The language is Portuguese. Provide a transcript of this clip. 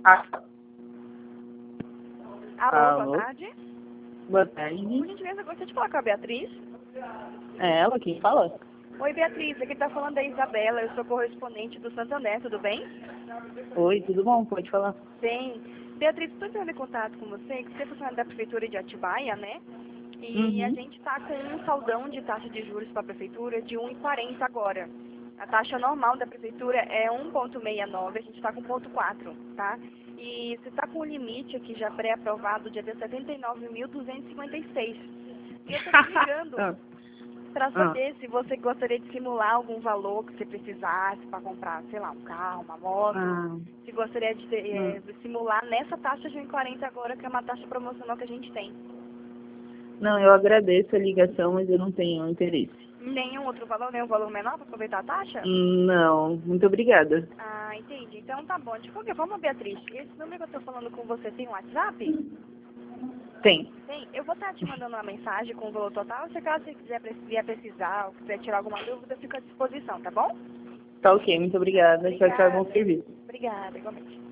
Ah, Alô, alô? boa tarde. Boa Por tarde. gentileza, gostaria de falar com a Beatriz. É ela quem fala? Oi, Beatriz, aqui tá falando a Isabela, eu sou correspondente do Santander, tudo bem? Oi, tudo bom? Pode falar. Bem. Beatriz, estou entrando em contato com você, que você é funcionária da Prefeitura de Atibaia, né? E a Uhum. gente está com um saldão de taxa de juros para a Prefeitura de 1,40 agora. A taxa normal da Prefeitura é 1,69, a gente está com 1,4, tá? E você está com o limite aqui já pré-aprovado de até 79.256. E eu estou te ligando Ah, para ah, saber se você gostaria de simular algum valor que você precisasse para comprar, sei lá, um carro, uma moto. ah, Se gostaria de não. simular nessa taxa de 1,40 agora, que é uma taxa promocional que a gente tem. Não, eu agradeço a ligação, mas eu não tenho interesse. Nenhum outro valor, nenhum valor menor para aproveitar a taxa? Não, muito obrigada. Ah, entendi. Então tá bom. De qualquer forma, Beatriz, esse número que eu tô falando com você tem um WhatsApp? Tem. Tem. Eu vou estar te mandando uma mensagem com o valor total. Se caso você quiser vier precisar ou quiser tirar alguma dúvida, eu fico à disposição, tá bom? Tá ok, muito obrigada. Tchau, tchau, bom Obrigada. serviço. Obrigada, igualmente.